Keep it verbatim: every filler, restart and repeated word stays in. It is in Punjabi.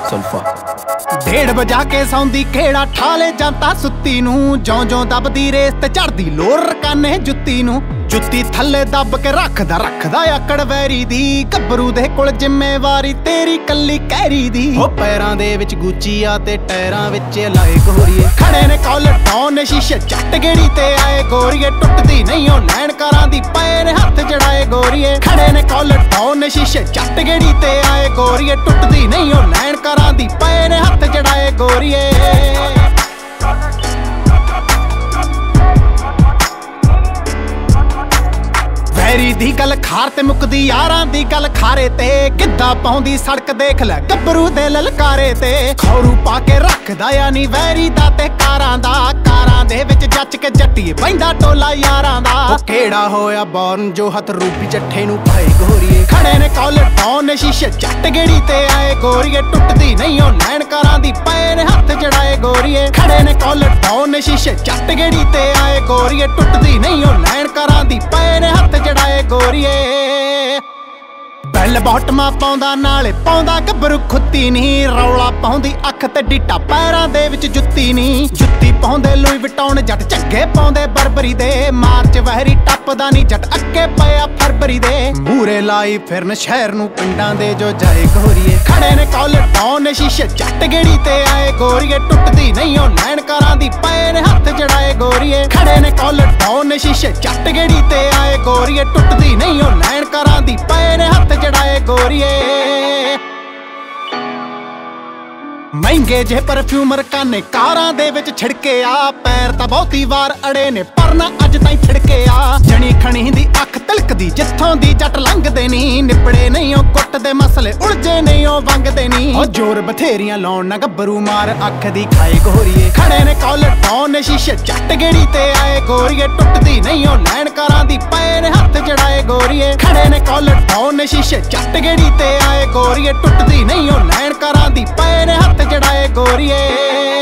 ਸੁਲਫਾ। ਡੇਢ ਵਜਾ ਕੇ ਸੌਂਦੀ ਖੇੜਾ ਠਾਲੇ ਜਾਂਦਾ ਸੁੱਤੀ ਨੂੰ, ਜਿਉਂ ਜਿਉਂ ਦਬਦੀ ਰੇਸ ਤੇ ਚੜਦੀ ਲੋਰ ਰਕਾਨੇ ਜੁੱਤੀ ਨੂੰ। ਜੁੱਤੀ ਥੱਲੇ ਦੱਬ ਕੇ ਰੱਖਦਾ ਰੱਖਦਾ ਆਕੜ ਵੈਰੀ ਦੀ, ਗੱਭਰੂ ਦੇ ਕੋਲ ਜ਼ਿੰਮੇਵਾਰੀ ਤੇਰੀ ਕੱਲੀ ਕਹਿਰੀ ਦੀ। ਉਹ ਪੈਰਾਂ ਦੇ ਵਿੱਚ ਗੁੱਚੀ ਆ ਤੇ ਟਾਇਰਾਂ ਵਿੱਚ ਲਾਏ ਗੋਰੀਏ, ਖੜੇ ਨੇ ਕਾਲਰ ਡਾਊਨ ਨੇ ਸ਼ੀਸ਼ੇ ਚੱਟ ਗੇੜੀ ਤੇ ਆਏ ਗੋਰੀਏ। ਟੁੱਟਦੀ ਨਹੀਂ ਉਹ ਲੈਣ ਕਰਾਂ ਦੀ ਪਏ ਨੇ ਹੱਥ ਜੜਾਏ ਗੋਰੀਏ, ਖੜੇ ਨੇ ਕਾਲਰ ਡਾਊਨ ਨੇ ਸ਼ੀਸ਼ੇ ਚੱਟ ਗੇੜੀ ਤੇ ਆਏ ਗੋਰੀਏ। ਟੁੱਟਦੀ ਨਹੀਂ ਉਹ ਲੈਣ ਕਰਾਂ ਦੀ ਪਏ ਨੇ ਹੱਥ ਜੜਾਏ ਗੋਰੀਏ। ਵੈਰੀ ਦੀ ਗੱਲ ਖਾਰ ਤੇ ਮੁੱਕਦੀ ਯਾਰਾਂ ਦੀ ਗੱਲ ਖਾਰੇ ਤੇ, ਗਿੱਧਾ ਪਾਉਂਦੀ ਸੜਕ ਦੇਖ ਲੈ ਗੱਭਰੂ ਦੇ ਲਲਕਾਰੇ ਤੇ। ਖੌਰੂ ਪਾ ਕੇ ਰੱਖਦਾ ਆ ਨੀ ਵੈਰੀ ਦਾ ਤੇ ਕਾਰਾਂ ਦਾ, ਕਾਰਾਂ ਦੇ ਵਿੱਚ ਜੱਚ ਕੇ ਜੱਟੀਏ ਬੈਂਦਾ ਟੋਲਾ ਯਾਰਾਂ ਦਾ। ਉਹ ਕਿਹੜਾ ਹੋਇਆ ਬੌਰਨ ਜੋ ਹੱਥ ਰੂਪੀ ਚੱਠੇ ਨੂੰ ਪਾਏ ਗੋਰੀਏ, ਖੜੇ ਨੇ ਕਾਲਰ ਡਾਊਨ ਨੇ ਸ਼ੀਸ਼ੇ ਚੱਟ ਗੇੜੀ ਤੇ ਆਏ ਗੋਰੀਏ। ਟੁੱਟਦੀ ਨਹੀਂ ਉਹ ਲੈਣ ਕਰਾਂ ਦੀ ਪਏ ਨੇ ਹੱਥ ਜੜਾਏ ਗੋਰੀਏ, ਖੜੇ ਨੇ ਕਾਲਰ ਡਾਊਨ ਨੇ ਸ਼ੀਸ਼ੇ ਚੱਟ ਗੇੜੀ ਤੇ ਆਏ ਗੋਰੀਏ। ਟੁੱਟਦੀ ਨਹੀਂ ਉਹ ਲੈਣ ਕਰਾਂ ਦੀ ਪਏ ਨੇ ਹੱਥ ਜੜਾਏ ਗੋਰੀਏ। ਬੈਲ ਬਾਟਮਾਂ ਪਾਉਂਦਾ ਨਾਲੇ ਪਾਉਂਦਾ ਗੱਭਰੂ ਖੁੱਤੀ ਨੀ, ਰੌਲਾ ਪਾਉਂਦੀ ਅੱਖ ਤੇ ਡੀਟਾ ਪੈਰਾਂ ਦੇ ਵਿੱਚ ਜੁੱਤੀ ਨੀ। ਜੁੱਤੀ ਪਾਉਂਦੇ ਲੂਈ ਵਿਟਾਉਣ ਜੱਟ ਝੱਗੇ ਪਾਉਂਦੇ ਬਰਬਰੀ ਦੇ, ਮਾਰਚ ਵਹਿਰੀ ਟੱਪਦਾ ਨੀ ਜੱਟ ਅੱਗੇ ਪਿਆ ਫਰਵਰੀ ਦੇ। ਮੂਰੇ ਲਾਈ ਫਿਰਨ ਸ਼ਹਿਰ ਨੂੰ ਪਿੰਡਾਂ ਦੇ ਜੋ ਜਾਏ ਗੋਰੀਏ, ਖੜੇ ਨੇ ਕਾਲਰ ਡਾਊਨ ਨੇ ਸ਼ੀਸ਼ੇ ਜੱਟ ਗੇੜੀ ਤੇ ਆਏ ਗੋਰੀਏ। ਟੁੱਟਦੀ ਨਹੀਂ ਉਹ ਲੈਣ ਕਰਾਂ ਦੀ ਪਏ ਨੇ ਹੱਥ ਜੜਾਏ ਗੋਰੀਏ, ਖੜੇ ਨੇ ਕਾਲਰ ਡਾਊਨ ਨੇ ਸ਼ੀਸ਼ੇ ਜੱਟ ਗੇੜੀ ਤੇ ਆਏ ਗੋਰੀਏ। ਟੁੱਟਦੀ ਨਹੀਂ ਉਹ ਲੈਣ ਕਰਾਂ ਦੀ ਪਏ ਨੇ ਹੱਥ ਜੜਾਏ ਗੋਰੀਏ। ਮਹਿੰਗੇ ਜੇ ਪਰਫਿਊਮਰ ਕਾਨੇ ਕਾਰਾਂ ਦੇ ਵਿੱਚ ਛਿੜਕੇ ਆ, ਪੈਰ ਤਾਂ ਬਹੁਤੀ ਵਾਰ ਅੜੇ ਨੇ ਪਰ ਨਾ ਅੱਜ ਤਾਈਂ ਛਿੜਕੇ ਆ। ਜਣੀ ਖਣੀ ਦੀ ਅੱਖ ਤਿਲਕਦੀ ਜਿੱਥੋਂ ਦੀ ਜੱਟ ਲੰਘਦੇ ਨੀ, ਨਿਪੜੇ ਨਹੀਂ ਉਹ ਕੁੱਟ ਦੇ ਮਸਲੇ ਉਲਝੇ ਨਹੀਂ ਉਹ ਵੰਗਦੇ ਨੀ। ਉਹ ਜ਼ੋਰ ਬਥੇਰੀਆਂ ਲਾਉਣ ਨਾ ਗੱਭਰੂ ਮਾਰ ਅੱਖ ਦੀ ਖਾਏ ਗੋਰੀਏ, ਖੜੇ ਨੇ ਕਾਲਰ ਡਾਊਨ ਨੇ ਸ਼ੀਸ਼ੇ ਜੱਟ ਗੇੜੀ ਤੇ ਆਏ ਗੋਰੀਏ। ਟੁੱਟਦੀ ਨਹੀਂ ਉਹ ਲੈਣ ਕਰਾਂ ਦੀ ਪਏ ਨੇ ਹੱਥ ਜੜਾਏ ਗੋਰੀਏ, ਖੜੇ ਨੇ ਕਾਲਰ ਡਾਊਨ ਨੇ ਸ਼ੀਸ਼ੇ ਜੱਟ ਗੇੜੀ ਤੇ ਆਏ ਗੋਰੀਏ। ਟੁੱਟਦੀ ਨਹੀਂ ਉਹ ਲੈਣ ਕਰਾਂ ਦੀ ਪਏ ਨੇ ਹੱਥ ਜੜਾਏ ਗੋਰੀਏ।